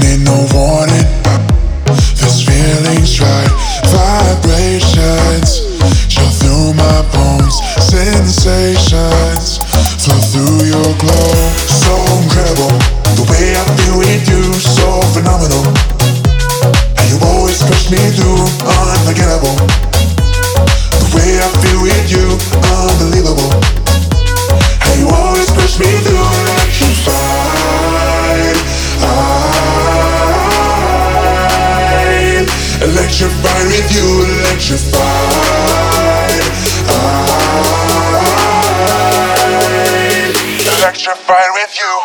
need no warning. This feeling's right. Vibrations chill through my bones. Sensations flow through your glow. So incredible, the way I feel with you, so phenomenal. And you always push me through, unforgettable. The way I feel with you, unbelievable. And you always push me through, electrified with you, electrified. Electrified with you.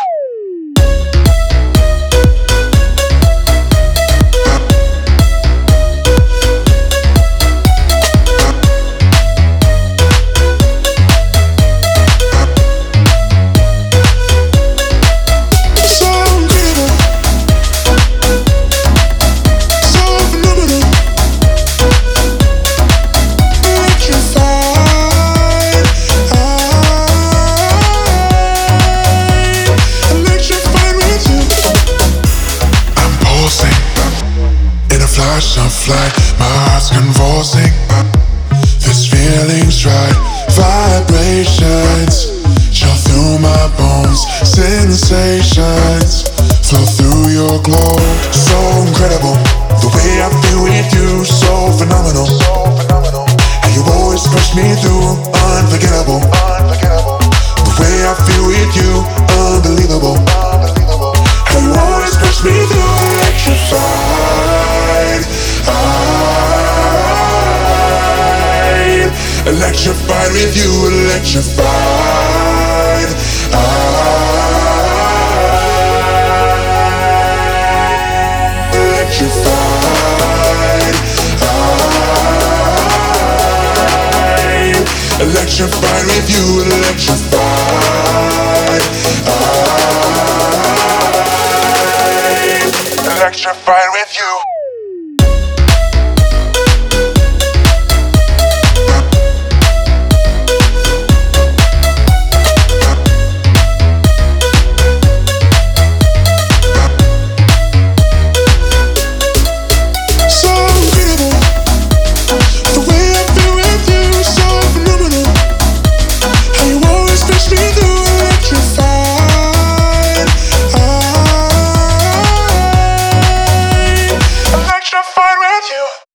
Flash of light, my heart's convulsing. This feeling's right. Vibrations chill through my bones. Sensations flow through your glow. So incredible, the way I feel with you, so phenomenal. And you always push me through, unforgettable. The way I feel with you, unbelievable. And you always push me through, electrified. Electrified with you, electrified. Electrified. Electrified with you, electrified. Electrified with you. Electrified with you.